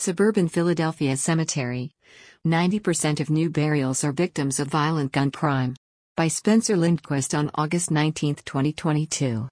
Suburban Philadelphia Cemetery. 90% of new burials are victims of violent gun crime. By Spencer Lindquist on August 19, 2022.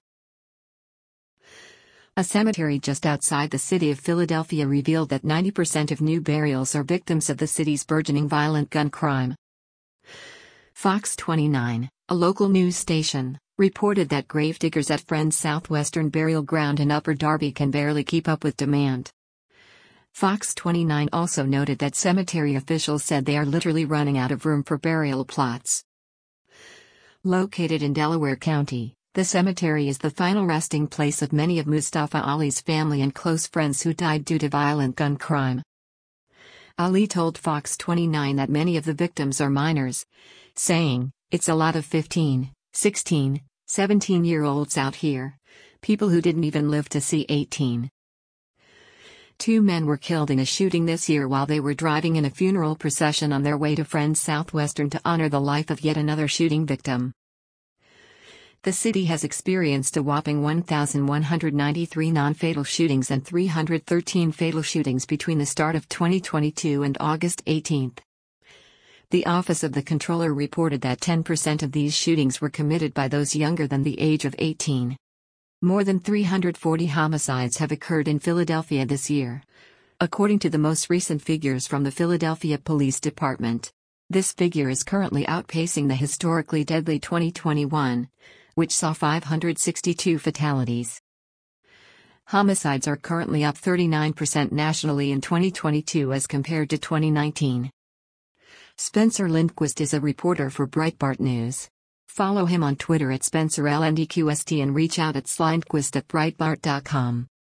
A cemetery just outside the city of Philadelphia revealed that 90% of new burials are victims of the city's burgeoning violent gun crime. Fox 29, a local news station, reported that gravediggers at Friends Southwestern Burial Ground in Upper Darby can barely keep up with demand. Fox 29 also noted that cemetery officials said they are literally running out of room for burial plots. Located in Delaware County, the cemetery is the final resting place of many of Mustafa Ali's family and close friends who died due to violent gun crime. Ali told Fox 29 that many of the victims are minors, saying, "It's a lot of 15, 16, 17-year-olds out here, people who didn't even live to see 18. 2 men were killed in a shooting this year while they were driving in a funeral procession on their way to Friends Southwestern to honor the life of yet another shooting victim." The city has experienced a whopping 1,193 non-fatal shootings and 313 fatal shootings between the start of 2022 and August 18. The Office of the Comptroller reported that 10% of these shootings were committed by those younger than the age of 18. More than 340 homicides have occurred in Philadelphia this year, according to the most recent figures from the Philadelphia Police Department. This figure is currently outpacing the historically deadly 2021, which saw 562 fatalities. Homicides are currently up 39% nationally in 2022 as compared to 2019. Spencer Lindquist is a reporter for Breitbart News. Follow him on Twitter at SpencerLNDQST and reach out at slindquist@breitbart.com.